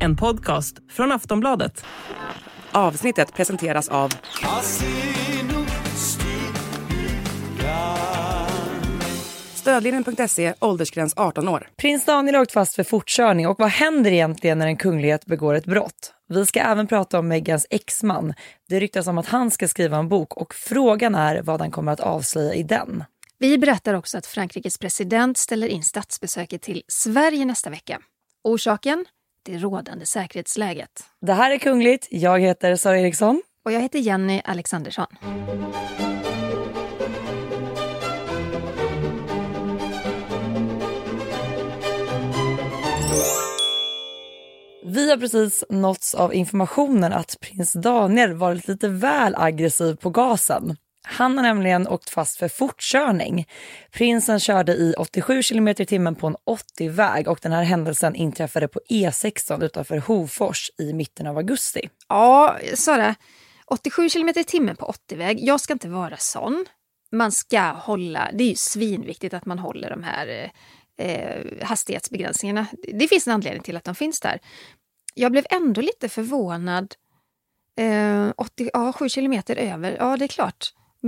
en podcast från Aftonbladet. Avsnittet presenteras av Stödlinjen.se, åldersgräns 18 år. Prins Daniel har åkt fast för fortkörning, och vad händer egentligen när en kunglighet begår ett brott? Vi ska även prata om Meghans exman. Det ryktas om att han ska skriva en bok, och frågan är vad han kommer att avslöja i den. Vi berättar också att Frankrikes president ställer in statsbesöket till Sverige nästa vecka. Orsaken? Det rådande säkerhetsläget. Det här är Kungligt. Jag heter Sara Eriksson. Och jag heter Jenny Alexandersson. Vi har precis nåtts av informationen att prins Daniel varit lite väl aggressiv på gasen. Han har nämligen åkt fast för fortkörning. Prinsen körde i 87 km i timmen på en 80-väg, och den här händelsen inträffade på E16 utanför Hofors i mitten av augusti. Ja, Sara, 87 km i timmen på 80-väg. Jag ska inte vara sån. Man ska hålla, det är ju svinviktigt att man håller de här hastighetsbegränsningarna. Det finns en anledning till att de finns där. Jag blev ändå lite förvånad. 7 kilometer över, ja det är klart.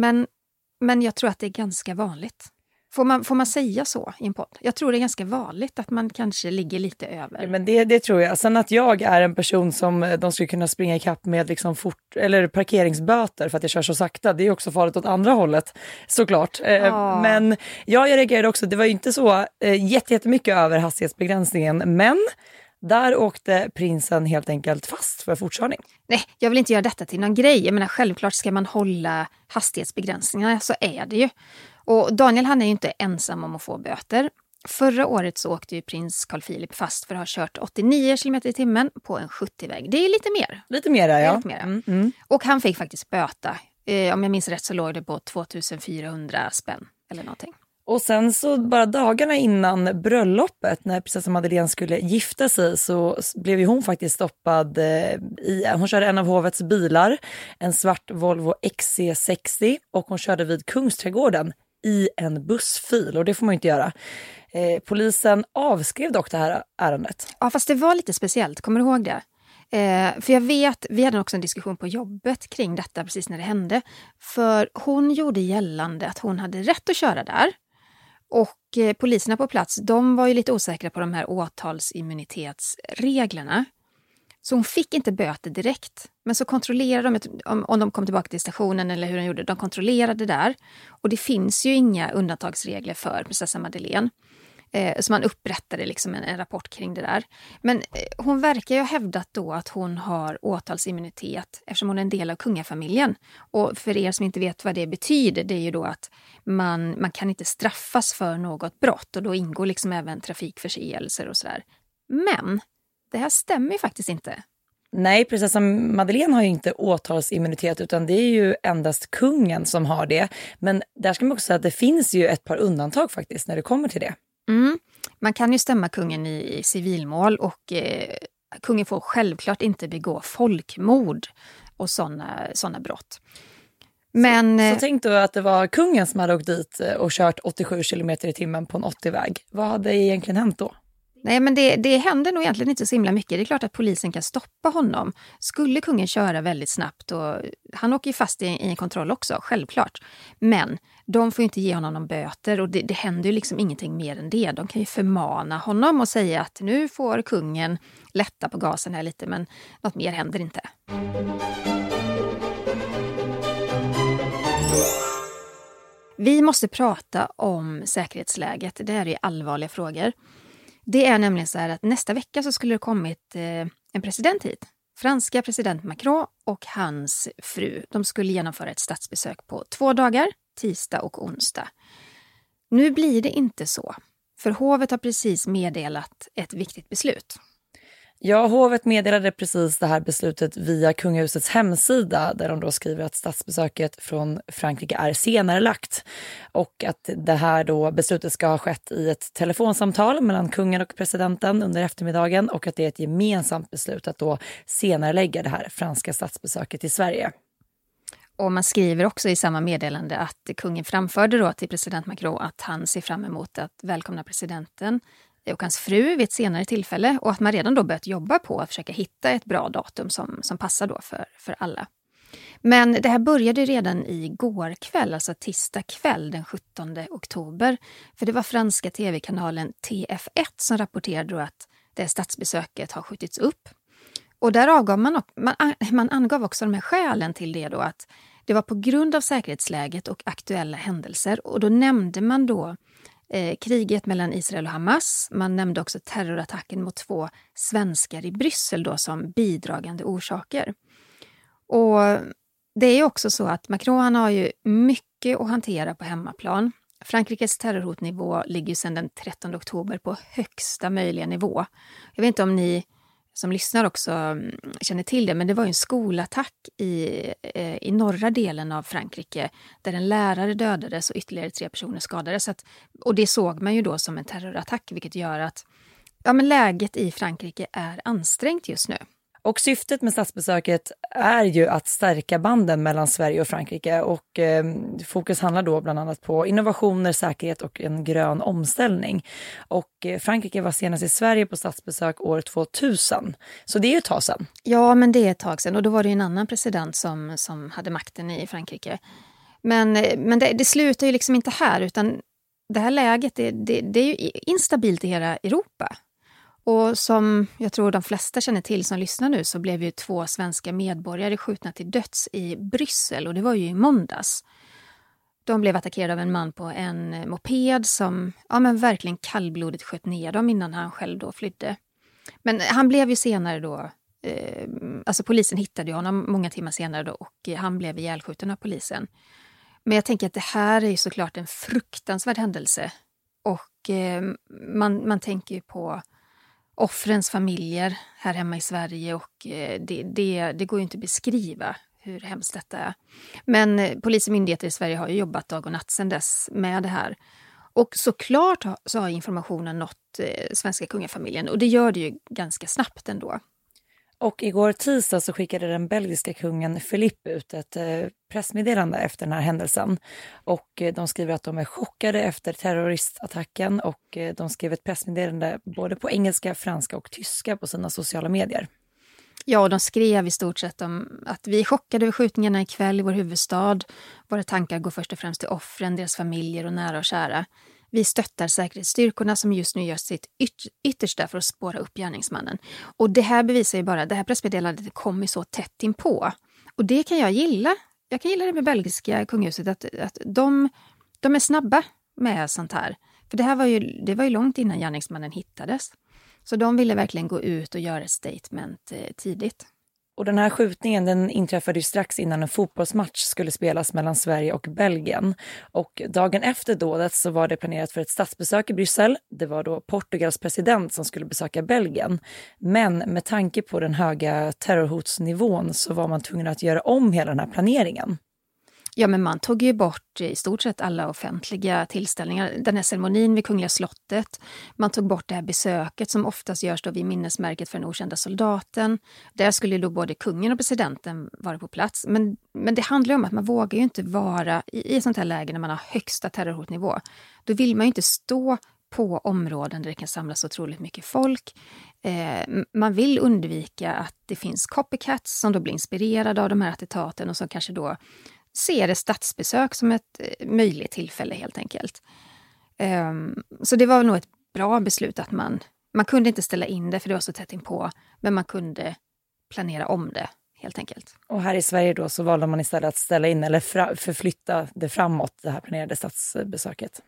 Men jag tror att det är ganska vanligt. Får man säga så i en podd? Jag tror det är ganska vanligt att man kanske ligger lite över. Ja, men det tror jag. Sen att jag är en person som de skulle kunna springa ikapp med liksom eller parkeringsböter för att jag kör så sakta. Det är också farligt åt andra hållet, såklart. Ja. Men jag reagerade också. Det var ju inte så jättemycket över hastighetsbegränsningen. Men där åkte prinsen helt enkelt fast för fortkörning. Nej, jag vill inte göra detta till någon grej. Jag menar, självklart ska man hålla hastighetsbegränsningarna, så är det ju. Och Daniel, han är ju inte ensam om att få böter. Förra året så åkte ju prins Carl Philip fast för att ha kört 89 km i timmen på en 70-väg. Det är lite mer. Lite mer, ja. Lite mer. Och han fick faktiskt böta. Om jag minns rätt så låg det på 2400 spänn eller någonting. Och sen så bara dagarna innan bröllopet, när prinsessan Madeleine skulle gifta sig, så blev ju hon faktiskt stoppad hon körde en av hovets bilar, en svart Volvo XC60, och hon körde vid Kungsträdgården i en bussfil, och det får man ju inte göra. Polisen avskrev dock det här ärendet. Ja, fast det var lite speciellt, kommer du ihåg det? För jag vet, vi hade också en diskussion på jobbet kring detta precis när det hände. För hon gjorde gällande att hon hade rätt att köra där. Och poliserna på plats, de var ju lite osäkra på de här åtalsimmunitetsreglerna. Så hon fick inte böter direkt. Men så kontrollerade de om de kom tillbaka till stationen eller hur de gjorde. De kontrollerade där. Och det finns ju inga undantagsregler för prinsessan Madeleine. Så man upprättade liksom en rapport kring det där. Men hon verkar ju ha hävdat då att hon har åtalsimmunitet eftersom hon är en del av kungafamiljen. Och för er som inte vet vad det betyder, det är ju då att man kan inte straffas för något brott. Och då ingår liksom även trafikförseelser och sådär. Men det här stämmer ju faktiskt inte. Nej, prinsessan Madeleine har ju inte åtalsimmunitet, utan det är ju endast kungen som har det. Men där ska man också säga att det finns ju ett par undantag faktiskt när det kommer till det. Man kan ju stämma kungen i civilmål, och kungen får självklart inte begå folkmord och såna brott. Men så tänk då att det var kungen som hade åkt dit och kört 87 km i timmen på en 80-väg. Vad hade egentligen hänt då? Nej, men det händer nog egentligen inte så himla mycket. Det är klart att polisen kan stoppa honom. Skulle kungen köra väldigt snabbt, och han åker ju fast i en kontroll också, självklart. Men de får ju inte ge honom någon böter, och det händer ju liksom ingenting mer än det. De kan ju förmana honom och säga att nu får kungen lätta på gasen här lite, men något mer händer inte. Vi måste prata om säkerhetsläget. Det här är allvarliga frågor. Det är nämligen så här att nästa vecka så skulle det kommit en president hit. Franska president Macron och hans fru. De skulle genomföra ett statsbesök på 2 dagar, tisdag och onsdag. Nu blir det inte så. För hovet har precis meddelat ett viktigt beslut. Ja, hovet meddelade precis det här beslutet via kungahusets hemsida, där de då skriver att statsbesöket från Frankrike är senarelagt, och att det här då beslutet ska ha skett i ett telefonsamtal mellan kungen och presidenten under eftermiddagen, och att det är ett gemensamt beslut att då senarelägga det här franska statsbesöket i Sverige. Och man skriver också i samma meddelande att kungen framförde då till president Macron att han ser fram emot att välkomna presidenten och hans fru vid ett senare tillfälle och att man redan då börjat jobba på att försöka hitta ett bra datum som passar då för alla. Men det här började redan igår kväll, alltså tisdag kväll den 17 oktober. För det var franska tv-kanalen TF1 som rapporterade då att det statsbesöket har skjutits upp. Och där avgav man angav också de här skälen till det då, att det var på grund av säkerhetsläget och aktuella händelser. Och då nämnde man då kriget mellan Israel och Hamas. Man nämnde också terrorattacken mot 2 svenskar i Bryssel då som bidragande orsaker. Och det är också så att Macron har ju mycket att hantera på hemmaplan. Frankrikes terrorhotnivå ligger sedan den 13 oktober på högsta möjliga nivå. Jag vet inte om ni som lyssnar också känner till det, men det var ju en skolattack i norra delen av Frankrike där en lärare dödades och ytterligare 3 personer skadades. Och det såg man ju då som en terrorattack, vilket gör att läget i Frankrike är ansträngt just nu. Och syftet med statsbesöket är ju att stärka banden mellan Sverige och Frankrike och fokus handlar då bland annat på innovationer, säkerhet och en grön omställning. Och Frankrike var senast i Sverige på statsbesök år 2000, så det är ju ett tag sedan. Ja, men det är ett tag sedan och då var det en annan president som hade makten i Frankrike. Men det slutar ju liksom inte här, utan det här läget det är ju instabilt i hela Europa. Och som jag tror de flesta känner till som lyssnar nu, så blev ju 2 svenska medborgare skjutna till döds i Bryssel, och det var ju i måndags. De blev attackerade av en man på en moped som verkligen kallblodigt sköt ner dem innan han själv då flydde. Men han blev ju senare då, polisen hittade ju honom många timmar senare då, och han blev ihjälskjuten av polisen. Men jag tänker att det här är ju såklart en fruktansvärd händelse, och man tänker ju på offrens familjer här hemma i Sverige, och det går ju inte att beskriva hur hemskt detta är. Men polis och myndigheter i Sverige har ju jobbat dag och natt sedan dess med det här. Och såklart så har informationen nått svenska kungafamiljen, och det gör det ju ganska snabbt ändå. Och igår tisdag så skickade den belgiska kungen Philippe ut ett pressmeddelande efter den här händelsen. Och de skriver att de är chockade efter terroristattacken, och de skrev ett pressmeddelande både på engelska, franska och tyska på sina sociala medier. Ja, och de skrev i stort sett om att vi är chockade över skjutningarna ikväll i vår huvudstad. Våra tankar går först och främst till offren, deras familjer och nära och kära. Vi stöttar säkerhetsstyrkorna som just nu gör sitt yttersta för att spåra upp gärningsmannen. Och det här bevisar ju bara, det här pressmeddelandet kommer så tätt inpå. Och det kan jag gilla. Jag kan gilla det med belgiska kungahuset, att de är snabba med sånt här. För det var ju långt innan gärningsmannen hittades. Så de ville verkligen gå ut och göra ett statement tidigt. Och den här skjutningen den inträffade ju strax innan en fotbollsmatch skulle spelas mellan Sverige och Belgien. Och dagen efter dådet så var det planerat för ett statsbesök i Bryssel. Det var då Portugals president som skulle besöka Belgien. Men med tanke på den höga terrorhotsnivån så var man tvungen att göra om hela den här planeringen. Ja, men man tog ju bort i stort sett alla offentliga tillställningar. Den här ceremonin vid Kungliga slottet. Man tog bort det här besöket som oftast görs då vid minnesmärket för den okända soldaten. Där skulle då både kungen och presidenten vara på plats. Men det handlar om att man vågar ju inte vara i ett sånt här läge när man har högsta terrorhotnivå. Då vill man ju inte stå på områden där det kan samlas otroligt mycket folk. Man vill undvika att det finns copycats som då blir inspirerade av de här attentaten och som kanske då ser ett statsbesök som ett möjligt tillfälle helt enkelt. Så det var nog ett bra beslut att man kunde inte ställa in det för det var så tätt inpå, men man kunde planera om det helt enkelt. Och här i Sverige då så valde man istället att ställa in eller förflytta det framåt, det här planerade statsbesöket.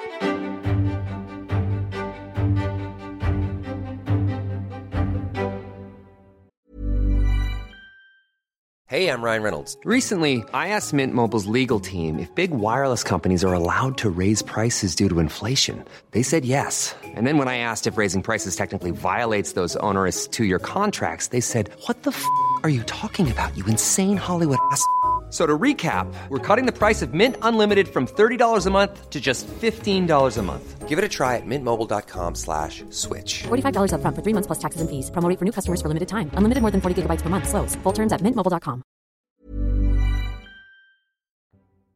Hey, I'm Ryan Reynolds. Recently, I asked Mint Mobile's legal team if big wireless companies are allowed to raise prices due to inflation. They said yes. And then when I asked if raising prices technically violates those onerous 2-year contracts, they said, "What the f*** are you talking about, you insane Hollywood ass?" So to recap, we're cutting the price of Mint Unlimited from $30 a month to just $15 a month. Give it a try at mintmobile.com/switch. $45 up front for 3 months plus taxes and fees. Promo rate for new customers for limited time. Unlimited more than 40 gigabytes per month slows. Full terms at mintmobile.com.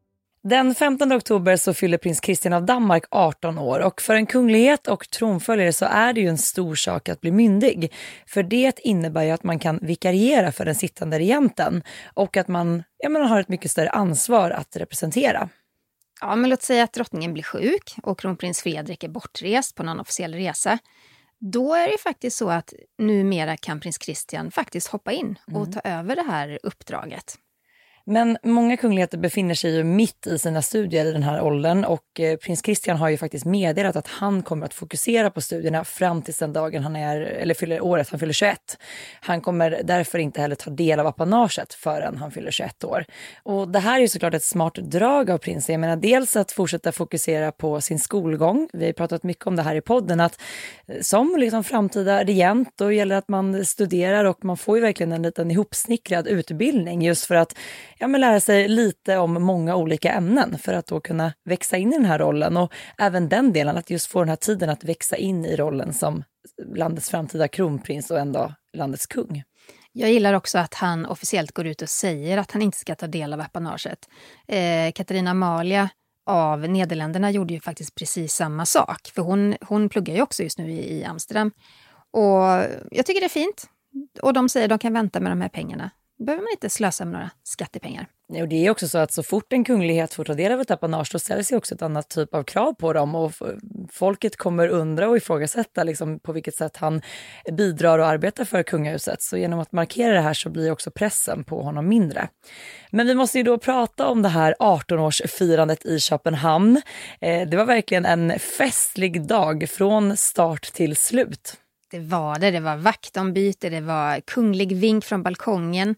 Den 15 oktober så fyller prins Christian av Danmark 18 år och för en kunglighet och tronföljare så är det ju en stor sak att bli myndig. För det innebär ju att man kan vikariera för den sittande regenten och att man har ett mycket större ansvar att representera. Ja, men låt säga att drottningen blir sjuk och kronprins Fredrik är bortrest på någon officiell resa. Då är det faktiskt så att numera kan prins Christian faktiskt hoppa in och ta över det här uppdraget. Men många kungligheter befinner sig ju mitt i sina studier i den här åldern och prins Christian har ju faktiskt meddelat att han kommer att fokusera på studierna fram till den dagen fyller året han fyller 21. Han kommer därför inte heller ta del av apanaget förrän han fyller 21 år. Och det här är ju såklart ett smart drag av prinsen. Jag menar dels att fortsätta fokusera på sin skolgång. Vi har pratat mycket om det här i podden att som liksom framtida regent då gäller att man studerar och man får ju verkligen en liten ihopsnickrad utbildning just för att lära sig lite om många olika ämnen för att då kunna växa in i den här rollen och även den delen att just få den här tiden att växa in i rollen som landets framtida kronprins och ändå landets kung. Jag gillar också att han officiellt går ut och säger att han inte ska ta del av apanaget. Katarina Amalia av Nederländerna gjorde ju faktiskt precis samma sak för hon pluggar ju också just nu i Amsterdam och jag tycker det är fint och de säger att de kan vänta med de här pengarna. Behöver man inte slösa med några skattepengar. Ja, och det är också så att så fort en kunglighet får ta del av ett apanage då ställs ju också ett annat typ av krav på dem och folket kommer undra och ifrågasätta liksom, på vilket sätt han bidrar och arbetar för kungahuset. Så genom att markera det här så blir också pressen på honom mindre. Men vi måste ju då prata om det här 18-årsfirandet i Köpenhamn. Det var verkligen en festlig dag från start till slut. Det var vaktombyte, det var kunglig vink från balkongen.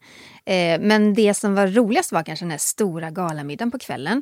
Men det som var roligast var kanske den här stora galamiddagen på kvällen.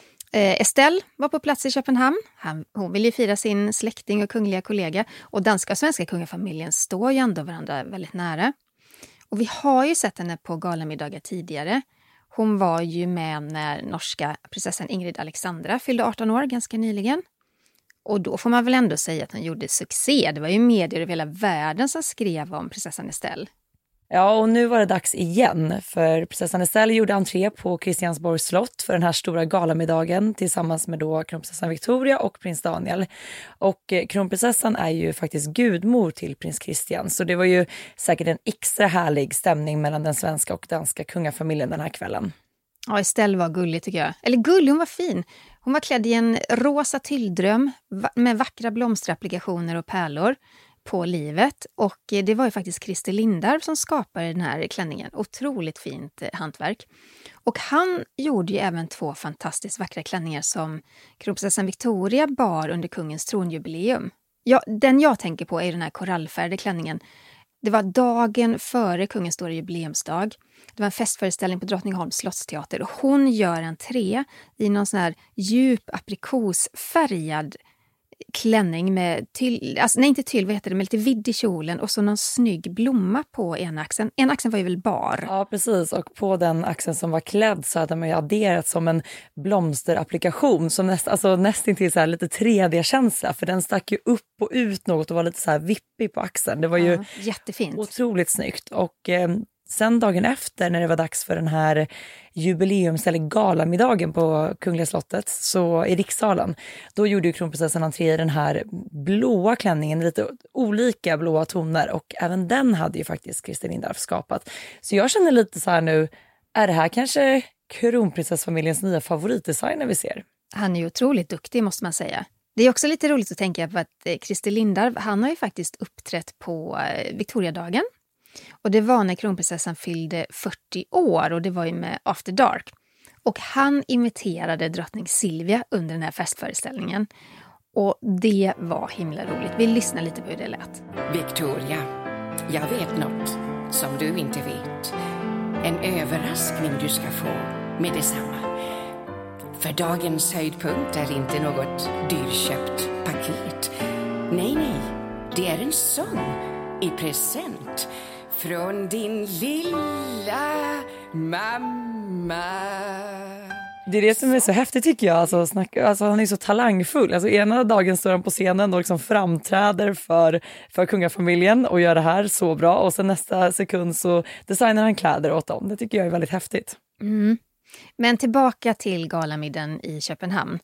Estelle var på plats i Köpenhamn. Hon ville ju fira sin släkting och kungliga kollega. Och danska och svenska kungafamiljen står ju ändå varandra väldigt nära. Och vi har ju sett henne på galamiddagar tidigare. Hon var ju med när norska prinsessan Ingrid Alexandra fyllde 18 år ganska nyligen. Och då får man väl ändå säga att hon gjorde succé. Det var ju medier över hela världen som skrev om prinsessan Estelle. Ja, och nu var det dags igen för prinsessan Estelle gjorde entré på Christiansborgs slott för den här stora galamiddagen tillsammans med då kronprinsessan Victoria och prins Daniel. Och kronprinsessan är ju faktiskt gudmor till prins Christian så det var ju säkert en extra härlig stämning mellan den svenska och danska kungafamiljen den här kvällen. Ja, Estelle var gullig tycker jag. Eller gullig, hon var fin. Hon var klädd i en rosa tylldröm med vackra blomsterapplikationer och pärlor på livet. Och det var ju faktiskt Christer Lindarw som skapade den här klänningen. Otroligt fint hantverk. Och han gjorde ju även 2 fantastiskt vackra klänningar som kronprinsessan Victoria bar under kungens tronjubileum. Ja, den jag tänker på är den här korallfärgade klänningen. Det var dagen före kungens stora jubileumsdag. Det var en festföreställning på Drottningholms slottsteater och hon gör entré i någon sån här djup aprikosfärgad klänning med med lite vidd i kjolen och så någon snygg blomma på ena axeln. En axeln var ju väl bar. Ja, precis. Och på den axeln som var klädd så hade man ju adderat som en blomsterapplikation som nästintill så här lite 3D-känsla för den stack ju upp och ut något och var lite så här vippig på axeln. Det var ju jättefint. Otroligt snyggt och sen dagen efter när det var dags för den här jubileums- eller galamiddagen på Kungliga slottet så i rikssalen, då gjorde ju kronprinsessan entré i den här blåa klänningen, lite olika blåa toner och även den hade ju faktiskt Christer Lindarw skapat. Så jag känner lite så här nu, är det här kanske kronprinsessfamiljens nya favoritdesigner vi ser? Han är ju otroligt duktig måste man säga. Det är också lite roligt att tänka på att Christer Lindarw, han har ju faktiskt uppträtt på Victoriadagen. Och det var när kronprinsessan fyllde 40 år och det var ju med After Dark. Och han imiterade drottning Silvia under den här festföreställningen. Och det var himla roligt. Vi lyssnar lite på hur det lät. Victoria, jag vet något som du inte vet. En överraskning du ska få med detsamma. För dagens höjdpunkt är inte något dyrköpt paket. Nej, det är en sång i present. Från din lilla mamma. Det är det som är så häftigt tycker jag. Alltså, han är så talangfull. Alltså, ena dagen står han på scenen och liksom framträder för kungafamiljen och gör det här så bra. Och sen nästa sekund så designar han kläder åt dem. Det tycker jag är väldigt häftigt. Mm. Men tillbaka till galamiddagen i Köpenhamn.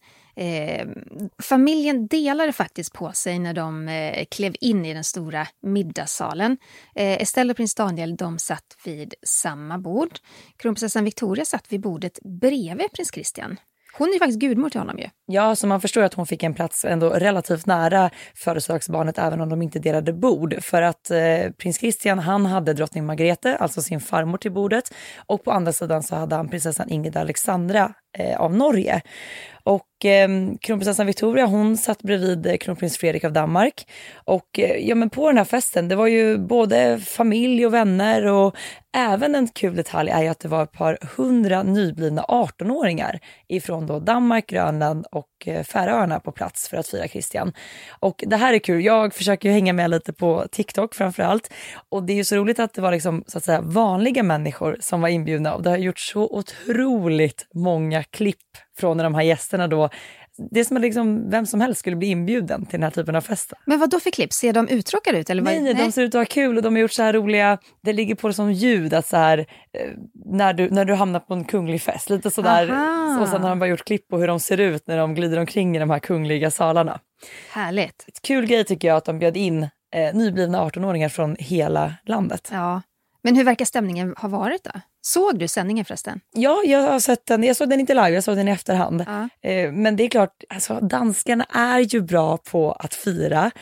Familjen delade faktiskt på sig när de klev in i den stora middagssalen. Estelle och prins Daniel, de satt vid samma bord. Kronprinsessan Victoria satt vid bordet bredvid prins Christian. Hon är ju faktiskt gudmor till honom ju. Ja, så man förstår att hon fick en plats ändå relativt nära födelsedagsbarnet även om de inte delade bord. För att prins Christian, han hade drottning Margrethe, alltså sin farmor till bordet. Och på andra sidan så hade han prinsessan Ingrid Alexandra av Norge. Och kronprinsessan Victoria, hon satt bredvid kronprins Fredrik av Danmark. Och ja, men på den här festen, det var ju både familj och vänner, och även en kul detalj är ju att det var ett par 100 nyblivna 18-åringar ifrån då Danmark, Grönland och Färöarna på plats för att fira Christian. Och det här är kul, jag försöker ju hänga med lite på TikTok framförallt, och det är ju så roligt att det var liksom, så att säga, vanliga människor som var inbjudna, och det har gjort så otroligt många klipp från de här gästerna då. Det är som att liksom vem som helst skulle bli inbjuden till den här typen av fester. Men vad då för klipp? Ser de uttråkade ut? Eller Nej, de ser ut att ha kul, och de har gjort så här roliga, det ligger på som ljud att så här, när du hamnar på en kunglig fest, lite sådär. Och sen har de bara gjort klipp på hur de ser ut när de glider omkring i de här kungliga salarna. Härligt. Ett kul grej tycker jag att de bjöd in nyblivna 18-åringar från hela landet. Ja. Men hur verkar stämningen ha varit då? Såg du sändningen förresten? Ja, jag har sett den. Jag såg den inte live, jag såg den i efterhand. Ja. Men det är klart, alltså, danskarna är ju bra på att fira.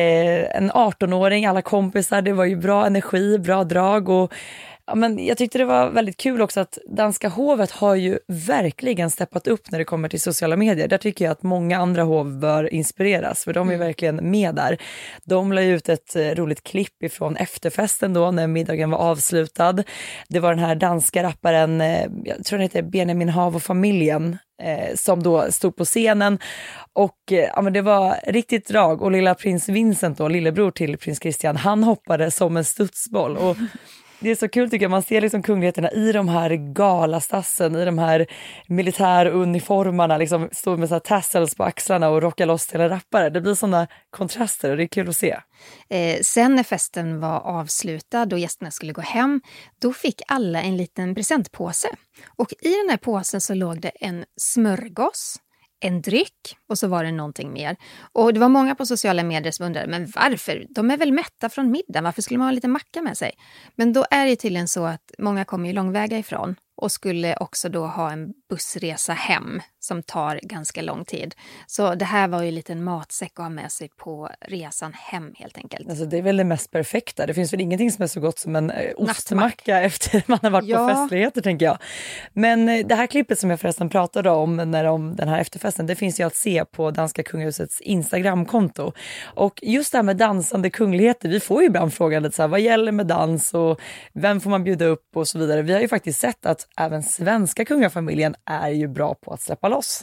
En 18-åring, alla kompisar, det var ju bra energi, bra drag, och ja, men jag tyckte det var väldigt kul också att danska hovet har ju verkligen steppat upp när det kommer till sociala medier. Där tycker jag att många andra hov bör inspireras, för de är verkligen med där. De la ut ett roligt klipp ifrån efterfesten då när middagen var avslutad. Det var den här danska rapparen, jag tror den heter Benjamin Hav och familjen, som då stod på scenen, och ja, men det var riktigt drag, och lilla prins Vincent då, lillebror till prins Christian, han hoppade som en studsboll, och det är så kul tycker jag, man ser liksom kungligheterna i de här galastassen, i de här militäruniformarna, liksom står med så här tassels på axlarna och rockar loss till en rappare. Det blir sådana kontraster och det är kul att se. Sen när festen var avslutad och gästerna skulle gå hem, då fick alla en liten presentpåse. Och i den här påsen så låg det en smörgås, en dryck och så var det någonting mer. Och det var många på sociala medier som undrade, men varför? De är väl mätta från middagen, varför skulle man ha lite macka med sig? Men då är det tydligen så att många kommer ju långväga ifrån och skulle också då ha en bussresa hem som tar ganska lång tid. Så det här var ju en liten matsäck att ha med sig på resan hem helt enkelt. Alltså det är väl det mest perfekta. Det finns väl ingenting som är så gott som en ostmacka efter man har varit på festligheter, tänker jag. Men det här klippet som jag förresten pratade om om den här efterfesten, det finns ju att se på danska kungahusets Instagramkonto. Och just det här med dansande kungligheter, vi får ju ibland frågan lite så här, vad gäller med dans och vem får man bjuda upp och så vidare. Vi har ju faktiskt sett att även svenska kungafamiljen är ju bra på att släppa loss.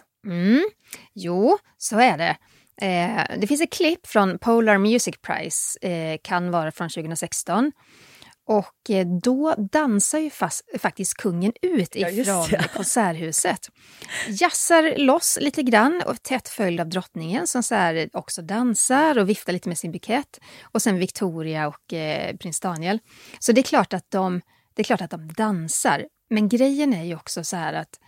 Jo, så är det. Det finns ett klipp från Polar Music Prize, kan vara från 2016. Och då dansar ju faktiskt kungen ut ifrån konserthuset. Jassar loss lite grann och tätt följd av drottningen som så här också dansar och viftar lite med sin bukett. Och sen Victoria och prins Daniel. Så det är klart att de dansar. Men grejen är ju också så här att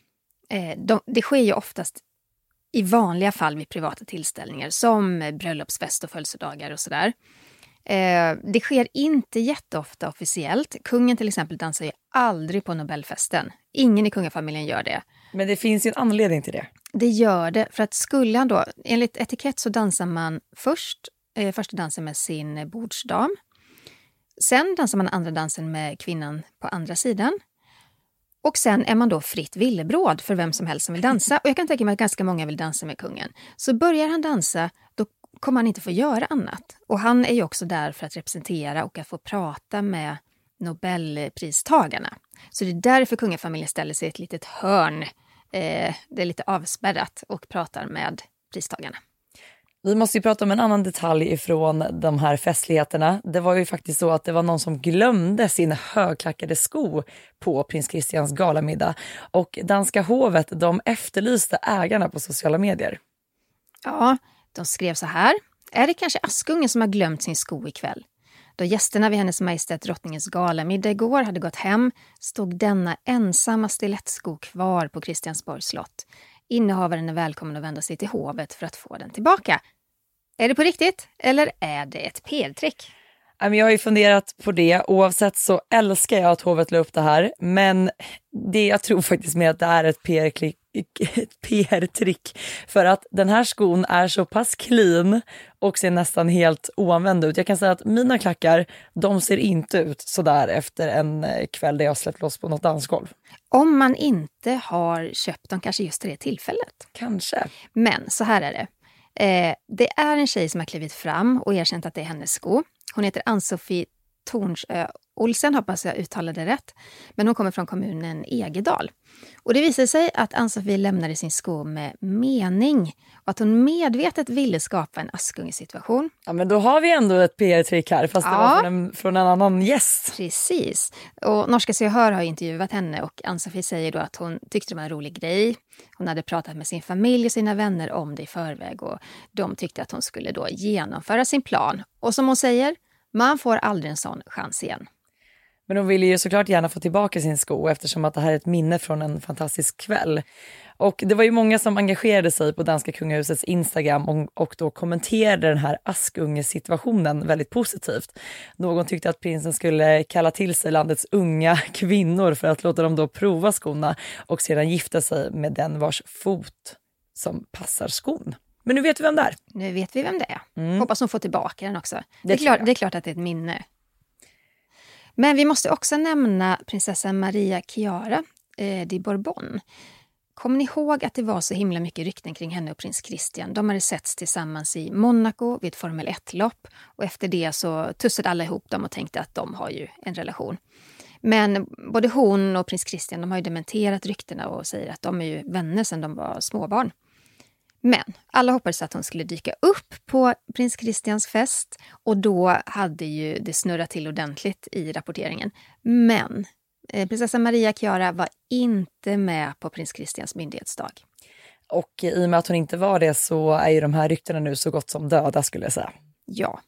det sker ju oftast i vanliga fall vid privata tillställningar som bröllopsfest och födelsedagar och sådär. Det sker inte jätteofta officiellt. Kungen till exempel dansar ju aldrig på Nobelfesten. Ingen i kungafamiljen gör det. Men det finns ju en anledning till det. Det gör det, för att skulle han då, enligt etikett så dansar man första dansen med sin bordsdam. Sen dansar man andra dansen med kvinnan på andra sidan. Och sen är man då fritt villebråd för vem som helst som vill dansa. Och jag kan tänka mig att ganska många vill dansa med kungen. Så börjar han dansa, då kommer han inte få göra annat. Och han är ju också där för att representera och att få prata med Nobelpristagarna. Så det är därför kungafamiljen ställer sig i ett litet hörn. Det är lite avspärrat och pratar med pristagarna. Vi måste ju prata om en annan detalj ifrån de här festligheterna. Det var ju faktiskt så att det var någon som glömde sin högklackade sko på prins Christians galamiddag. Och danska hovet, de efterlyste ägarna på sociala medier. Ja, de skrev så här. Är det kanske Askungen som har glömt sin sko ikväll? Då gästerna vid hennes majestät drottningens galamiddag igår hade gått hem stod denna ensamma stilettsko kvar på Kristiansborgs slott. Innehavaren är välkommen att vända sig till hovet för att få den tillbaka. Är det på riktigt eller är det ett PR-trick? Jag har ju funderat på det. Oavsett så älskar jag att hovet la upp det här. Men jag tror faktiskt mer att det är ett PR-trick. För att den här skon är så pass clean och ser nästan helt oanvänd ut. Jag kan säga att mina klackar, de ser inte ut så där efter en kväll där jag släppt loss på något dansgolv. Om man inte har köpt dem kanske just det tillfället. Kanske. Men så här är det. Det är en tjej som har klivit fram och erkänt att det är hennes sko. Hon heter Ann-Sofie Tornsö Olsen, hoppas jag uttalade rätt. Men hon kommer från kommunen Egedal. Och det visar sig att Ann-Sofie lämnade sin sko med mening. Och att hon medvetet ville skapa en Askungesituation. Ja, men då har vi ändå ett PR-trick här, fast det var från en annan gäst. Precis. Och Norska Se och Hör har intervjuat henne och Ann-Sofie säger då att hon tyckte det var en rolig grej. Hon hade pratat med sin familj och sina vänner om det i förväg och de tyckte att hon skulle då genomföra sin plan. Och som hon säger, man får aldrig en sån chans igen. Men hon ville ju såklart gärna få tillbaka sin sko eftersom att det här är ett minne från en fantastisk kväll. Och det var ju många som engagerade sig på danska kungahusets Instagram och då kommenterade den här Askungesituationen väldigt positivt. Någon tyckte att prinsen skulle kalla till sig landets unga kvinnor för att låta dem då prova skorna och sedan gifta sig med den vars fot som passar skon. Men nu vet vi vem det är. Nu vet vi vem det är. Hoppas hon får tillbaka den också. Det är klart att det är ett minne. Men vi måste också nämna prinsessa Maria Chiara di Bourbon. Kommer ni ihåg att det var så himla mycket rykten kring henne och prins Christian? De hade setts tillsammans i Monaco vid ett Formel 1-lopp. Och efter det så tussade alla ihop dem och tänkte att de har ju en relation. Men både hon och prins Christian, de har ju dementerat ryktena och säger att de är ju vänner sedan de var småbarn. Men alla hoppades att hon skulle dyka upp på prins Christians fest och då hade ju det snurrat till ordentligt i rapporteringen. Men prinsessa Maria Chiara var inte med på prins Christians myndighetsdag. Och i och med att hon inte var det så är ju de här ryktena nu så gott som döda skulle jag säga. Ja.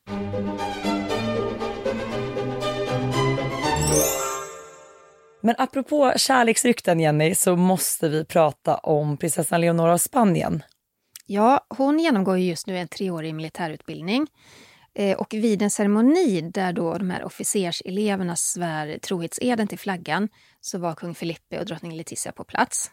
Men apropå kärleksrykten, Jenny, så måste vi prata om prinsessan Leonora av Spanien. Ja, hon genomgår ju just nu en 3-årig militärutbildning. Och vid en ceremoni där då de här officerseleverna svär trohetseden till flaggan så var kung Felipe och drottning Letizia på plats.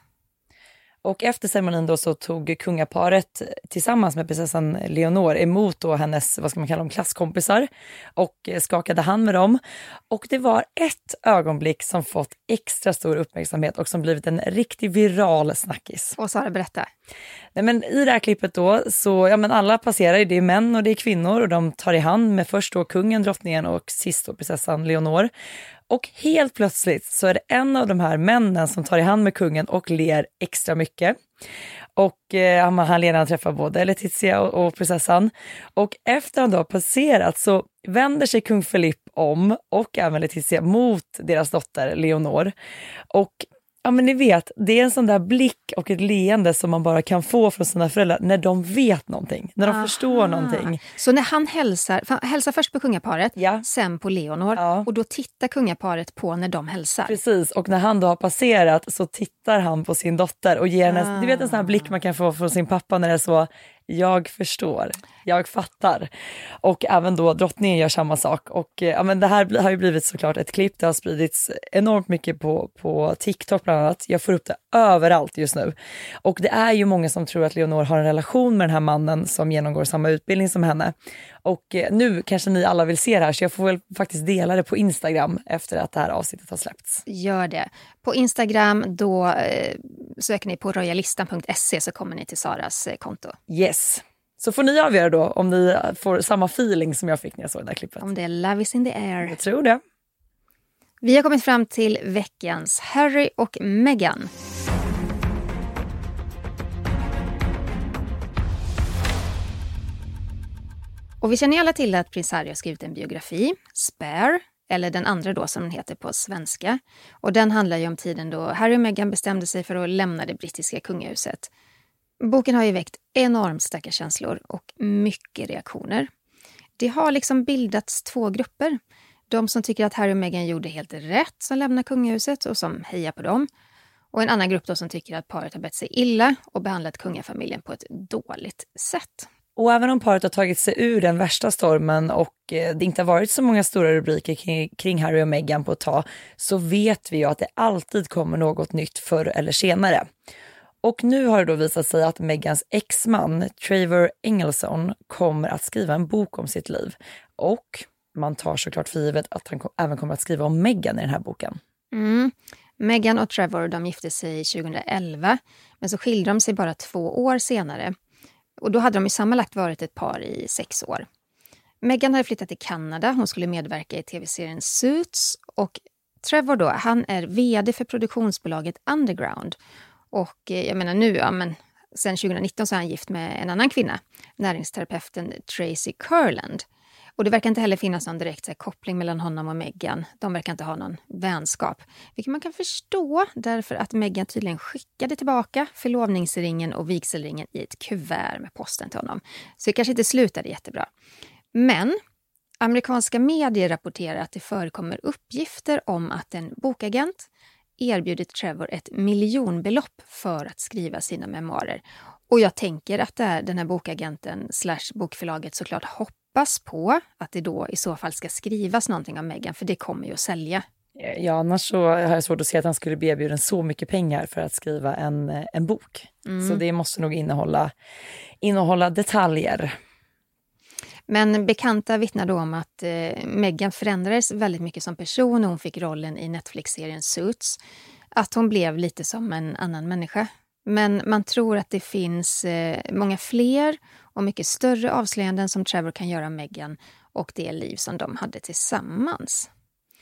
Och efter ceremonin då så tog kungaparet tillsammans med prinsessan Leonor emot då hennes, vad ska man kalla dem, klasskompisar och skakade hand med dem. Och det var ett ögonblick som fått extra stor uppmärksamhet och som blivit en riktigt viral snackis. Och Sara, berätta. Nej, men i det här klippet då så, ja men alla passerar ju, det är män och det är kvinnor och de tar i hand med först då kungen, drottningen och sist då prinsessan Leonor. Och helt plötsligt så är det en av de här männen som tar i hand med kungen och ler extra mycket. Och han ler när han träffar både Letizia och prinsessan. Och efter han då har passerat så vänder sig kung Felipe om och även Letizia mot deras dotter Leonor. Och ja, men ni vet, det är en sån där blick och ett leende som man bara kan få från sina föräldrar när de vet någonting, när de förstår någonting. Så när han hälsar först på kungaparet, sen på Leonor, och då tittar kungaparet på när de hälsar. Precis, och när han då har passerat så tittar han på sin dotter och ger henne, du vet en sån här blick man kan få från sin pappa när det är så, jag förstår, jag fattar. Och även då drottningen gör samma sak. Och ja, men det här har ju blivit såklart ett klipp. Det har spridits enormt mycket på TikTok bland annat. Jag får upp det överallt just nu. Och det är ju många som tror att Leonor har en relation med den här mannen som genomgår samma utbildning som henne. Och nu kanske ni alla vill se det här så jag får väl faktiskt dela det på Instagram efter att det här avsnittet har släppts. Gör det. På Instagram då söker ni på royalistan.se så kommer ni till Saras konto. Yes. Så får ni avgöra då om ni får samma feeling som jag fick när jag såg det här klippet. Om det är Love is in the air. Jag tror det. Vi har kommit fram till veckans Harry och Meghan. Och vi känner alla till att prins Harry har skrivit en biografi, Spare, eller den andra då som den heter på svenska. Och den handlar ju om tiden då Harry och Meghan bestämde sig för att lämna det brittiska kungahuset. Boken har ju väckt enormt starka känslor och mycket reaktioner. Det har liksom bildats 2 grupper. De som tycker att Harry och Meghan gjorde helt rätt som lämnar kungahuset och som hejar på dem. Och en annan grupp då som tycker att paret har bett sig illa och behandlat kungafamiljen på ett dåligt sätt. Och även om paret har tagit sig ur den värsta stormen och det inte har varit så många stora rubriker kring Harry och Meghan på ett tag, så vet vi ju att det alltid kommer något nytt förr eller senare. Och nu har det då visat sig att Meghans exman Trevor Engelson kommer att skriva en bok om sitt liv. Och man tar såklart för givet att han även kommer att skriva om Meghan i den här boken. Meghan och Trevor, de gifte sig 2011, men så skilde de sig bara 2 år senare. Och då hade de ju sammanlagt varit ett par i 6 år. Meghan hade flyttat till Kanada, hon skulle medverka i tv-serien Suits. Och Trevor då, han är vd för produktionsbolaget Underground. Och jag menar nu, sen 2019 så är han gift med en annan kvinna, näringsterapeuten Tracy Kurland. Och det verkar inte heller finnas någon direkt koppling mellan honom och Meghan. De verkar inte ha någon vänskap. Vilket man kan förstå därför att Meghan tydligen skickade tillbaka förlovningsringen och vigselringen i ett kuvert med posten till honom. Så det kanske inte slutade jättebra. Men amerikanska medier rapporterar att det förekommer uppgifter om att en bokagent erbjudit Trevor ett miljonbelopp för att skriva sina memoarer. Och jag tänker att det är den här bokagenten / bokförlaget såklart hoppas på att det då i så fall ska skrivas någonting om Meghan, för det kommer ju att sälja. Ja, annars så har jag svårt att se att han skulle bli erbjuden så mycket pengar för att skriva en bok. Så det måste nog innehålla detaljer. Men bekanta vittnar då om att Meghan förändrades väldigt mycket som person när hon fick rollen i Netflix-serien Suits. Att hon blev lite som en annan människa. Men man tror att det finns många fler och mycket större avslöjanden som Trevor kan göra Meghan och det liv som de hade tillsammans.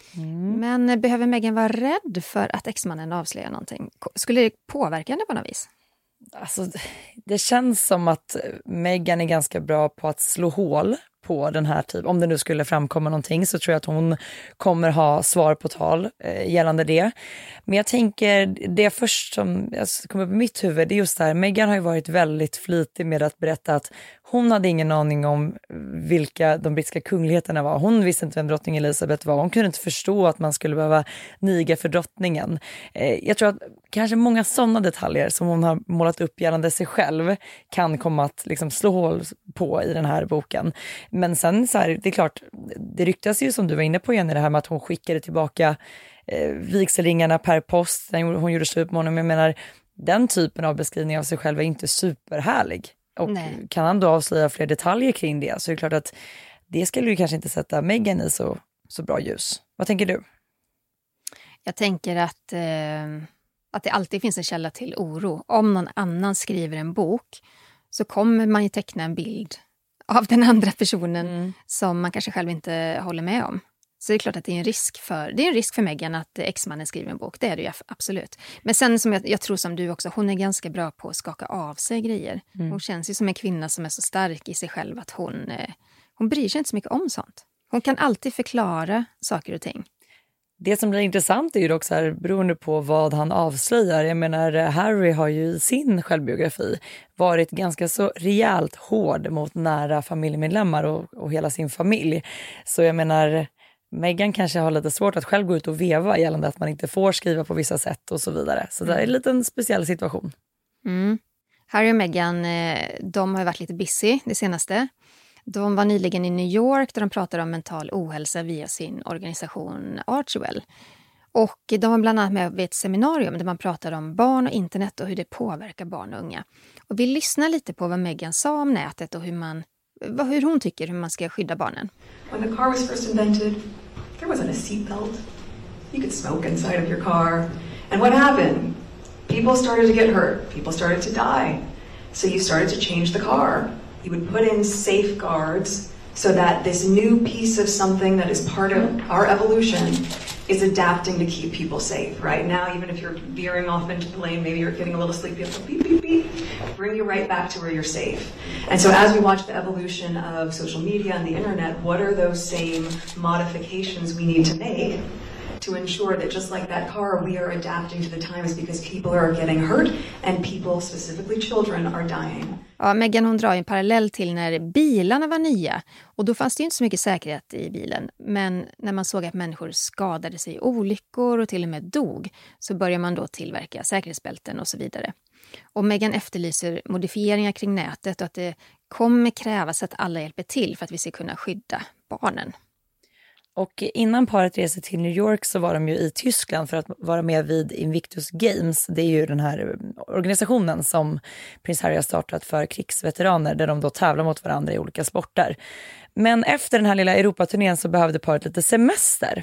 Men behöver Meghan vara rädd för att exmannen avslöjar någonting? Skulle det påverka henne på något vis? Alltså, det känns som att Meghan är ganska bra på att slå hål på den här typen. Om det nu skulle framkomma någonting så tror jag att hon kommer ha svar på tal gällande det. Men jag tänker, det först som kommer upp i mitt huvud, det är just det här. Meghan har ju varit väldigt flitig med att berätta att hon hade ingen aning om vilka de brittiska kungligheterna var. Hon visste inte vem drottning Elizabeth var. Hon kunde inte förstå att man skulle behöva niga för drottningen. Jag tror att kanske många sådana detaljer som hon har målat upp gällande sig själv kan komma att liksom slå hål på i den här boken. Men sen så här, det är klart, det ryktas ju som du var inne på igen i det här med att hon skickade tillbaka vigselringarna per post. Hon gjorde slut med honom. Jag menar, den typen av beskrivning av sig själv är inte superhärlig. Och kan han då avslöja fler detaljer kring det så är det klart att det skulle ju kanske inte sätta Meghan i så bra ljus. Vad tänker du? Jag tänker att det alltid finns en källa till oro. Om någon annan skriver en bok så kommer man ju teckna en bild av den andra personen som man kanske själv inte håller med om. Så det är klart att det är en risk för Meghan att exmannen skriver en bok. Det är det ju absolut. Men sen som jag tror som du också, hon är ganska bra på att skaka av sig grejer. Hon känns ju som en kvinna som är så stark i sig själv att hon bryr sig inte så mycket om sånt. Hon kan alltid förklara saker och ting. Det som blir intressant är ju också här, beroende på vad han avslöjar. Jag menar, Harry har ju i sin självbiografi varit ganska så rejält hård mot nära familjemedlemmar och hela sin familj. Så jag menar, Meghan kanske har lite svårt att själv gå ut och veva gällande att man inte får skriva på vissa sätt och så vidare. Så det är en liten speciell situation. Harry och Meghan, de har varit lite busy det senaste. De var nyligen i New York där de pratade om mental ohälsa via sin organisation Archewell. Och de var bland annat med vid ett seminarium där man pratade om barn och internet och hur det påverkar barn och unga. Och vi lyssnar lite på vad Meghan sa om nätet och hur hon tycker hur man ska skydda barnen. When the car was first invented, there wasn't a seatbelt. You could smoke inside of your car. And what happened? People started to get hurt. People started to die. So you started to change the car. You would put in safeguards so that this new piece of something that is part of our evolution is adapting to keep people safe. Right now, even if you're veering off into the lane, maybe you're getting a little sleepy, you'll go beep, beep, beep, bring you right back to where you're safe. And so as we watch the evolution of social media and the internet, what are those same modifications we need to make to ensure that just like that car, we are adapting to the times because people are getting hurt and people, specifically children, are dying. Ja, Meghan hon drar en parallell till när bilarna var nya och då fanns det ju inte så mycket säkerhet i bilen. Men när man såg att människor skadade sig i olyckor och till och med dog så börjar man då tillverka säkerhetsbälten och så vidare. Och Meghan efterlyser modifieringar kring nätet och att det kommer krävas att alla hjälper till för att vi ska kunna skydda barnen. Och innan paret reser till New York så var de ju i Tyskland för att vara med vid Invictus Games. Det är ju den här organisationen som prins Harry har startat för krigsveteraner där de då tävlar mot varandra i olika sporter. Men efter den här lilla Europaturnén så behövde paret lite semester.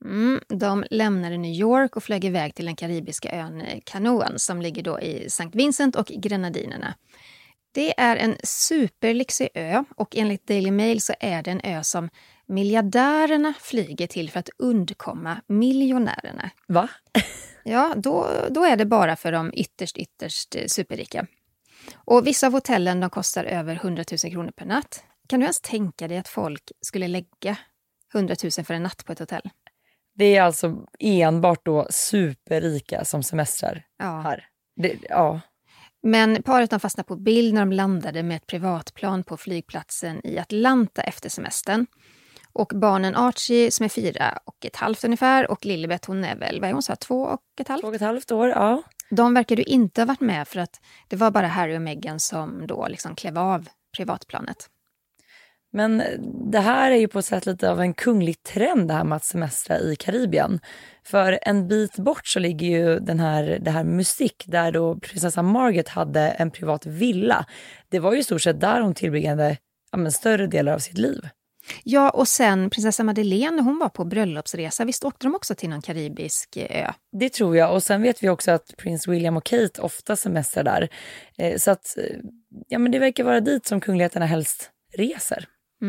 De lämnade New York och flög iväg till den karibiska ön Canoan som ligger då i St. Vincent och Grenadinerna. Det är en superlyxig ö och enligt Daily Mail så är det en ö som miljardärerna flyger till för att undkomma miljonärerna. Va? Ja, då är det bara för de ytterst superrika. Och vissa av hotellen de kostar över 100 000 kronor per natt. Kan du ens tänka dig att folk skulle lägga 100 000 för en natt på ett hotell? Det är alltså enbart då superrika som semestrar här. Ja. Men paret de fastnade på bild när de landade med ett privatplan på flygplatsen i Atlanta efter semestern. Och barnen Archie som är 4,5 ungefär och Lilibet hon är väl, vad är hon sa, 2,5? 2,5 år, ja. De verkar ju inte ha varit med för att det var bara Harry och Meghan som då liksom klev av privatplanet. Men det här är ju på ett sätt lite av en kunglig trend det här med att semestra i Karibien. För en bit bort så ligger ju det här Mystic där då prinsessa Margaret hade en privat villa. Det var ju i stort sett där hon tillbringade större delar av sitt liv. Ja, och sen prinsessa Madeleine, hon var på bröllopsresa. Visst åkte de också till någon karibisk ö? Det tror jag. Och sen vet vi också att prins William och Kate ofta semestrar där. Så att det verkar vara dit som kungligheterna helst reser.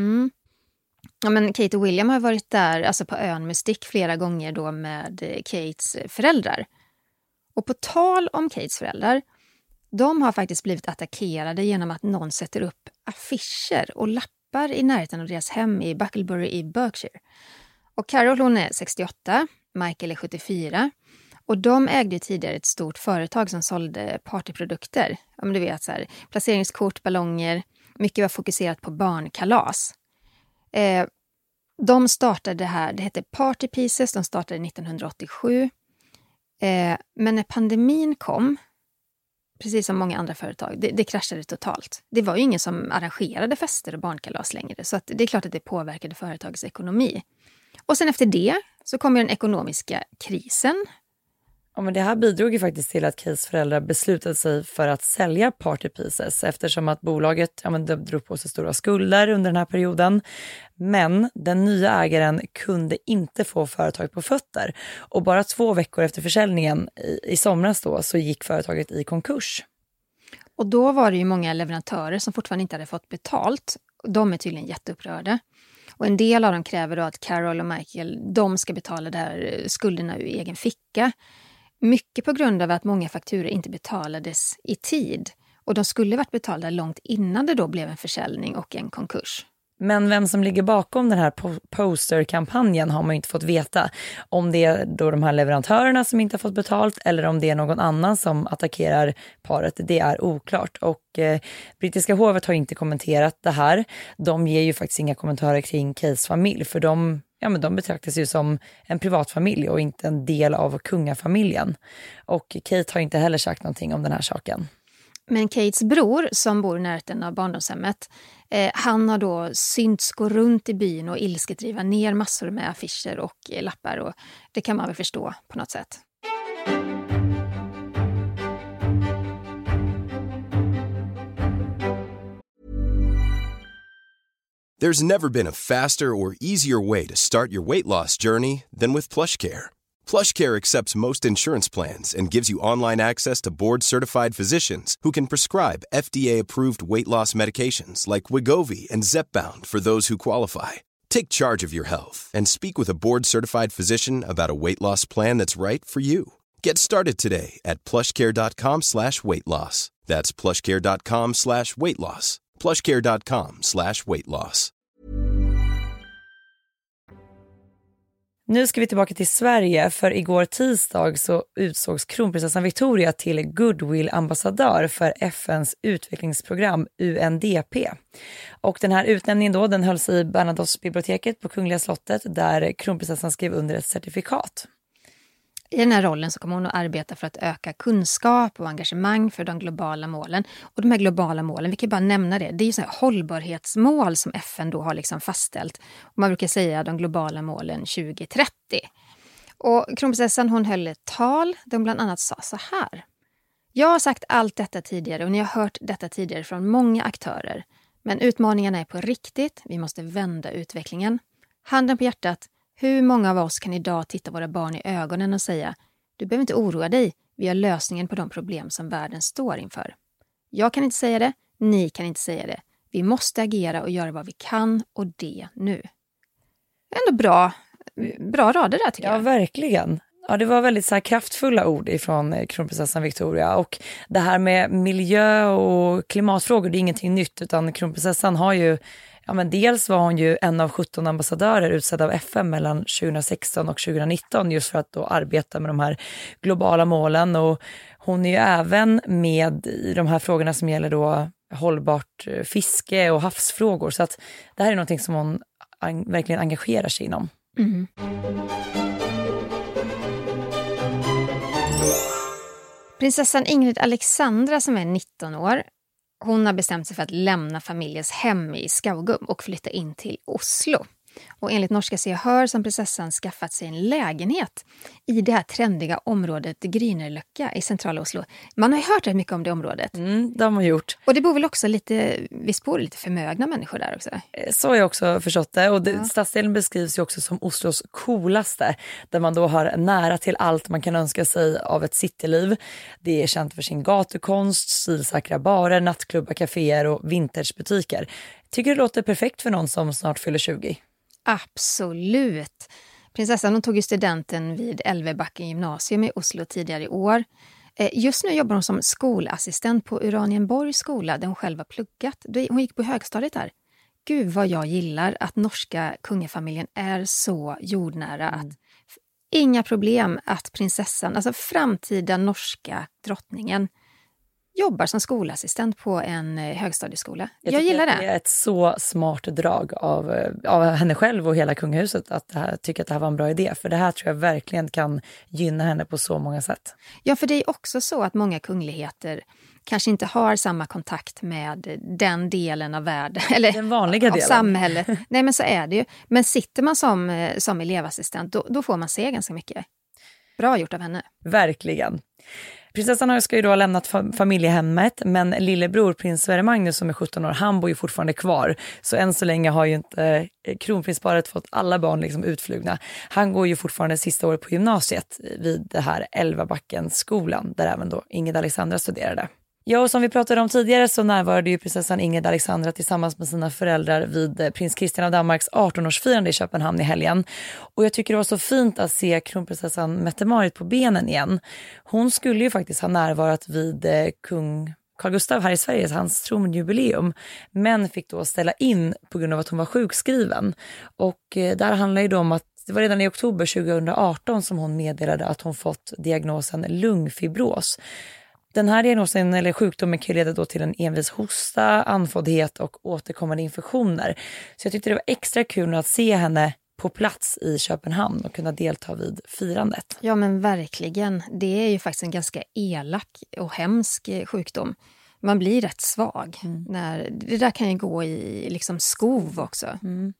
Ja, men Kate och William har varit där, alltså på ön Mystic flera gånger då med Kates föräldrar. Och på tal om Kates föräldrar, de har faktiskt blivit attackerade genom att någon sätter upp affischer och lappar i närheten av deras hem i Bucklebury i Berkshire. Och Carol hon är 68, Michael är 74 och de ägde tidigare ett stort företag som sålde partyprodukter. Ja, men du vet så här, placeringskort, ballonger, mycket var fokuserat på barnkalas. De startade det här, det hette Party Pieces, de startade 1987. Men när pandemin kom, precis som många andra företag, det kraschade totalt. Det var ju ingen som arrangerade fester och barnkalas längre, så att det är klart att det påverkade företagets ekonomi. Och sen efter det så kom den ekonomiska krisen. Ja, men det här bidrog ju faktiskt till att Kates föräldrar beslutade sig för att sälja Party Pieces eftersom att bolaget drog på sig stora skulder under den här perioden. Men den nya ägaren kunde inte få företaget på fötter och bara 2 veckor efter försäljningen i somras då så gick företaget i konkurs. Och då var det ju många leverantörer som fortfarande inte hade fått betalt. De är tydligen jätteupprörda. Och en del av dem kräver då att Carol och Michael, de ska betala det här skulderna ur egen ficka. Mycket på grund av att många fakturer inte betalades i tid. Och de skulle varit betalda långt innan det då blev en försäljning och en konkurs. Men vem som ligger bakom den här posterkampanjen har man inte fått veta. Om det är då de här leverantörerna som inte har fått betalt eller om det är någon annan som attackerar paret, det är oklart. Och brittiska hovet har inte kommenterat det här. De ger ju faktiskt inga kommentarer kring Kates familj för de betraktas ju som en privatfamilj och inte en del av kungafamiljen. Och Kate har inte heller sagt någonting om den här saken. Men Kates bror som bor i närheten av barndomshemmet, han har då synts gå runt i byn och ilsket driva ner massor med affischer och lappar och det kan man väl förstå på något sätt. There's never been a faster or easier way to start your weight loss journey than with PlushCare. PlushCare accepts most insurance plans and gives you online access to board-certified physicians who can prescribe FDA-approved weight loss medications like Wegovy and Zepbound for those who qualify. Take charge of your health and speak with a board-certified physician about a weight loss plan that's right for you. Get started today at plushcare.com/weightloss. That's plushcare.com/weightloss. plushcare.com/weightloss. Nu ska vi tillbaka till Sverige, för igår tisdag så utsågs kronprinsessan Victoria till Goodwill-ambassadör för FNs utvecklingsprogram UNDP. Och den här utnämningen då, den hölls i Bernadotte-biblioteket på Kungliga slottet där kronprinsessan skrev under ett certifikat. I den här rollen så kommer hon att arbeta för att öka kunskap och engagemang för de globala målen. Och de här globala målen, vi kan bara nämna det, det är ju så här hållbarhetsmål som FN då har liksom fastställt. Och man brukar säga de globala målen 2030. Och kronprinsessan hon höll ett tal där hon bland annat sa så här. Jag har sagt allt detta tidigare och ni har hört detta tidigare från många aktörer. Men utmaningarna är på riktigt, vi måste vända utvecklingen. Handen på hjärtat. Hur många av oss kan idag titta våra barn i ögonen och säga du behöver inte oroa dig, vi har lösningen på de problem som världen står inför. Jag kan inte säga det, ni kan inte säga det. Vi måste agera och göra vad vi kan och det nu. Ändå bra rader där tycker jag. Ja, verkligen. Ja, det var väldigt så här kraftfulla ord ifrån kronprinsessan Victoria. Och det här med miljö och klimatfrågor, det är ingenting nytt, utan kronprinsessan har ju, ja men dels var hon ju en av 17 ambassadörer utsedda av FN mellan 2016 och 2019 just för att då arbeta med de här globala målen, och hon är ju även med i de här frågorna som gäller då hållbart fiske och havsfrågor, så att det här är någonting som hon verkligen engagerar sig inom. Mm. Prinsessan Ingrid Alexandra som är 19 år, hon har bestämt sig för att lämna familjens hem i Skaugum och flytta in till Oslo. Och enligt norska Se och Hör som prinsessan skaffat sig en lägenhet i det här trendiga området Grünerløkka i centrala Oslo. Man har ju hört rätt mycket om det området. Det har man gjort. Och det bor väl också visst bor lite förmögna människor där också? Så har jag också förstått det. Och stadsdelen beskrivs ju också som Oslos coolaste, där man då har nära till allt man kan önska sig av ett cityliv. Det är känt för sin gatukonst, stilsäkra barer, nattklubbar, kaféer och vintagebutiker. Tycker det låter perfekt för någon som snart fyller 20? Absolut. Prinsessan hon tog ju studenten vid Elvebacken gymnasium i Oslo tidigare i år. Just nu jobbar hon som skolassistent på Uranienborgs skola där hon själv har pluggat. Hon gick på högstadiet där. Gud vad jag gillar att norska kungafamiljen är så jordnära. Att inga problem att prinsessan, alltså framtida norska drottningen, jobbar som skolassistent på en högstadieskola. Jag gillar det. Det är ett så smart drag av henne själv och hela kungahuset att tycka att det här var en bra idé. För det här tror jag verkligen kan gynna henne på så många sätt. Ja, för det är också så att många kungligheter kanske inte har samma kontakt med den delen av världen. Eller den vanliga delen. Av samhället. Nej, men så är det ju. Men sitter man som elevassistent, då får man se ganska mycket. Bra gjort av henne. Verkligen. Prinsessan ska ju då ha lämnat familjehemmet, men lillebror prins Sverre Magnus som är 17 år, han bor ju fortfarande kvar. Så än så länge har ju inte kronprinsparet fått alla barn liksom utflugna. Han går ju fortfarande sista året på gymnasiet vid det här Elvebackens skolan där även då Ingrid Alexandra studerade. Ja, och som vi pratade om tidigare så närvarade ju prinsessan Ingrid Alexandra tillsammans med sina föräldrar vid prins Christian av Danmarks 18-årsfirande i Köpenhamn i helgen. Och jag tycker det var så fint att se kronprinsessan Mette-Marit på benen igen. Hon skulle ju faktiskt ha närvarat vid kung Carl Gustaf här i Sverige, hans tronjubileum, men fick då ställa in på grund av att hon var sjukskriven. Och där handlar ju då om att det var redan i oktober 2018 som hon meddelade att hon fått diagnosen lungfibros. Den här diagnosen eller sjukdomen kan leda då till en envis hosta, andfåddhet och återkommande infektioner. Så jag tyckte det var extra kul att se henne på plats i Köpenhamn och kunna delta vid firandet. Ja, men verkligen. Det är ju faktiskt en ganska elak och hemsk sjukdom. Man blir rätt svag. Det där kan ju gå i liksom skov också.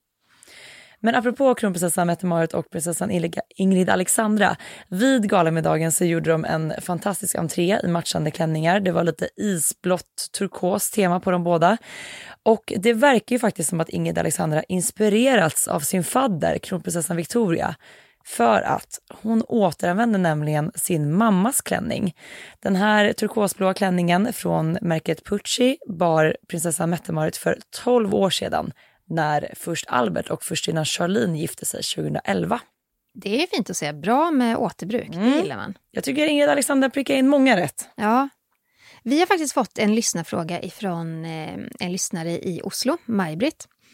Men apropå kronprinsessan Mette-Marit och prinsessan Ingrid Alexandra, vid galamiddagen så gjorde de en fantastisk entré i matchande klänningar. Det var lite isblått turkos tema på de båda. Och det verkar ju faktiskt som att Ingrid Alexandra inspirerats av sin fadder, kronprinsessan Victoria. För att hon återanvände nämligen sin mammas klänning. Den här turkosblåa klänningen från märket Pucci bar prinsessan Mette-Marit för 12 år sedan, när först Albert och förstinnan Charlene gifte sig 2011. Det är fint att säga. Bra med återbruk, det gillar man. Jag tycker Ingrid Alexandra prickar in många rätt. Ja. Vi har faktiskt fått en lyssnarfråga ifrån en lyssnare i Oslo, Maj-Britt.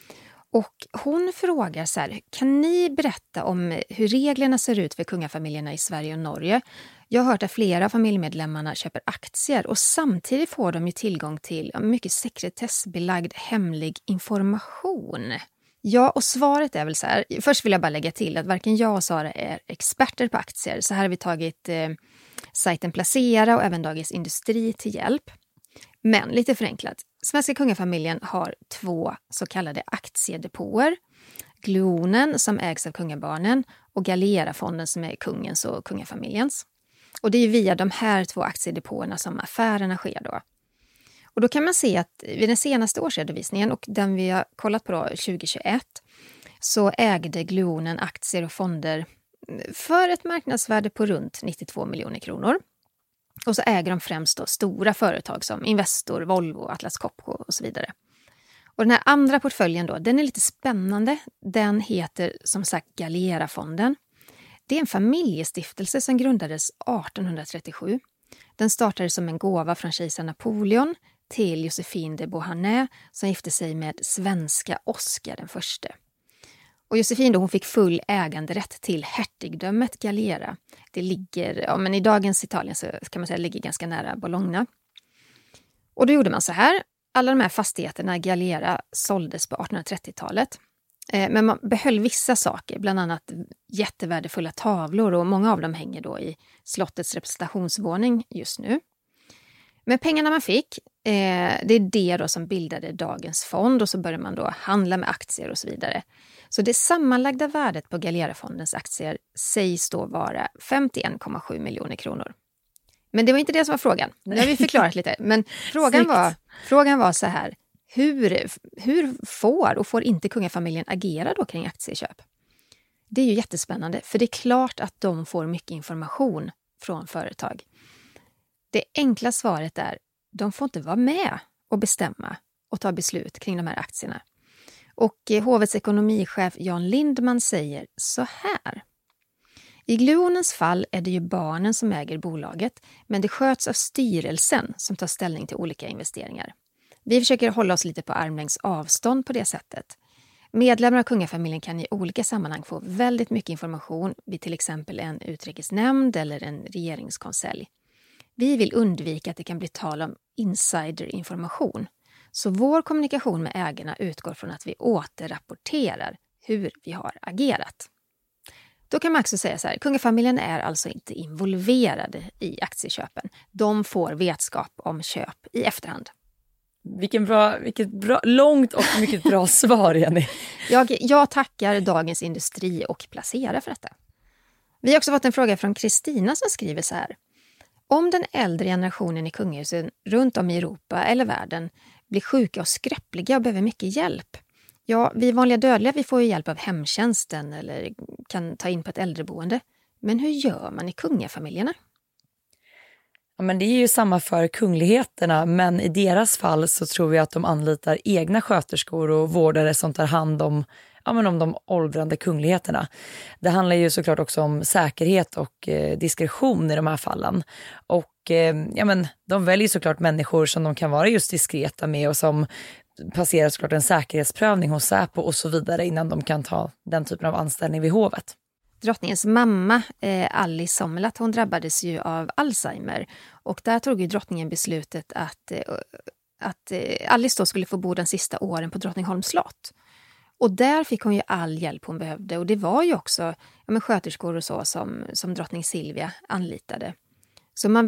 Och hon frågar så här, kan ni berätta om hur reglerna ser ut för kungafamiljerna i Sverige och Norge? Jag har hört att flera av familjemedlemmarna köper aktier och samtidigt får de ju tillgång till mycket sekretessbelagd hemlig information. Ja, och svaret är väl så här. Först vill jag bara lägga till att varken jag och Sara är experter på aktier. Så här har vi tagit sajten Placera och även Dagens Industri till hjälp. Men lite förenklat. Svenska kungafamiljen har 2 så kallade aktiedepåer. Glonen som ägs av kungabarnen och Galera-fonden som är kungens och kungafamiljens. Och det är via de här 2 aktiedepåerna som affärerna sker då. Och då kan man se att vid den senaste årsredovisningen och den vi har kollat på då, 2021 så ägde Glonen aktier och fonder för ett marknadsvärde på runt 92 miljoner kronor. Och så äger de främst då stora företag som Investor, Volvo, Atlas Copco och så vidare. Och den här andra portföljen då, den är lite spännande. Den heter som sagt Galera-fonden. Det är en familjestiftelse som grundades 1837. Den startade som en gåva från kejsar Napoleon till Josephine de Beauharnais som gifte sig med svenska Oscar den förste. Och Josephine då, hon fick full äganderätt till hertigdömet Galera. Det ligger, men i dagens Italien så kan man säga ligger ganska nära Bologna. Och då gjorde man så här. Alla de här fastigheterna Galera såldes på 1830-talet. Men man behöll vissa saker, bland annat jättevärdefulla tavlor och många av dem hänger då i slottets representationsvåning just nu. Men pengarna man fick, det är det då som bildade dagens fond och så började man då handla med aktier och så vidare. Så det sammanlagda värdet på Galera-fondens aktier sägs då vara 51,7 miljoner kronor. Men det var inte det som var frågan. Nu har vi förklarat lite. Men frågan var så här. Hur får och får inte kungafamiljen agera då kring aktieköp? Det är ju jättespännande. För det är klart att de får mycket information från företag. Det enkla svaret är de får inte vara med och bestämma och ta beslut kring de här aktierna. Och hovets ekonomichef Jan Lindman säger så här. I Glonens fall är det ju barnen som äger bolaget, men det sköts av styrelsen som tar ställning till olika investeringar. Vi försöker hålla oss lite på armlängds avstånd på det sättet. Medlemmar av kungafamiljen kan i olika sammanhang få väldigt mycket information vid till exempel en utrikesnämnd eller en regeringskonselj. Vi vill undvika att det kan bli tal om insiderinformation. Så vår kommunikation med ägarna utgår från att vi återrapporterar hur vi har agerat. Då kan man också säga så här, kungafamiljen är alltså inte involverade i aktieköpen. De får vetskap om köp i efterhand. Vilket bra, långt och mycket bra svar, Jenny. Jag tackar Dagens Industri och Placera för detta. Vi har också fått en fråga från Kristina som skriver så här. Om den äldre generationen i kungahusen runt om i Europa eller världen blir sjuka och skröpliga och behöver mycket hjälp. Ja, vi vanliga dödliga vi får ju hjälp av hemtjänsten eller kan ta in på ett äldreboende. Men hur gör man i kungafamiljerna? Ja, men det är ju samma för kungligheterna, men i deras fall så tror vi att de anlitar egna sköterskor och vårdare som tar hand om de åldrande kungligheterna. Det handlar ju såklart också om säkerhet och diskretion i de här fallen. Och de väljer såklart människor som de kan vara just diskreta med och som passerar såklart en säkerhetsprövning hos Säpo och så vidare innan de kan ta den typen av anställning vid hovet. Drottningens mamma, Alice Sommerlath, hon drabbades ju av Alzheimer. Och där tog ju drottningen beslutet att Alice då skulle få bo den sista åren på Drottningholms slott. Och där fick hon ju all hjälp hon behövde. Och det var ju också sköterskor och så som drottning Silvia anlitade. Så man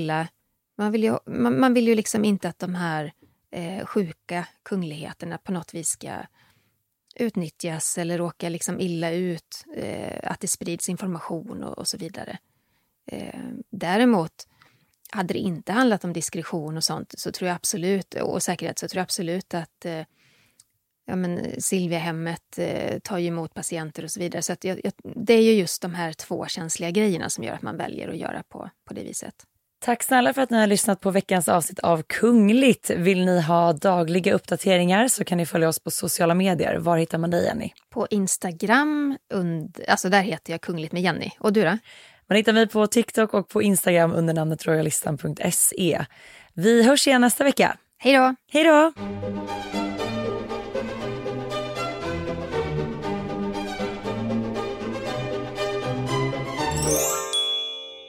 vill ju liksom inte att de här sjuka kungligheterna på något vis ska utnyttjas eller råka liksom illa ut, att det sprids information och så vidare. Däremot hade det inte handlat om diskretion och sånt så tror jag absolut, och säkerhet, så tror jag absolut att Silvia-hemmet tar ju emot patienter och så vidare. Så att det är ju just de här 2 känsliga grejerna som gör att man väljer att göra på det viset. Tack snälla för att ni har lyssnat på veckans avsnitt av Kungligt. Vill ni ha dagliga uppdateringar så kan ni följa oss på sociala medier. Var hittar man dig, Jenny? På Instagram, där heter jag Kungligt med Jenny. Och du då? Man hittar mig på TikTok och på Instagram under namnet royalistan.se. Vi hörs igen nästa vecka. Hej då! Hej då!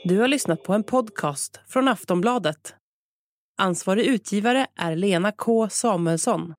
Du har lyssnat på en podcast från Aftonbladet. Ansvarig utgivare är Lena K. Samuelsson.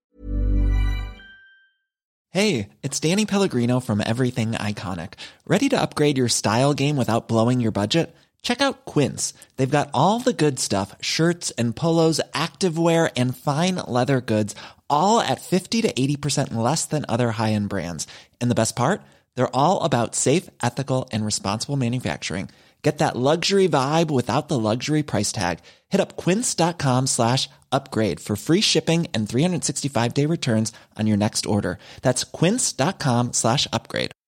Hey, it's Danny Pellegrino from Everything Iconic. Ready to upgrade your style game without blowing your budget? Check out Quince. They've got all the good stuff, shirts and polos, activewear and fine leather goods, all at 50 to 80% less than other high-end brands. And the best part? They're all about safe, ethical, and responsible manufacturing. Get that luxury vibe without the luxury price tag. Hit up quince.com/upgrade for free shipping and 365-day returns on your next order. That's quince.com/upgrade.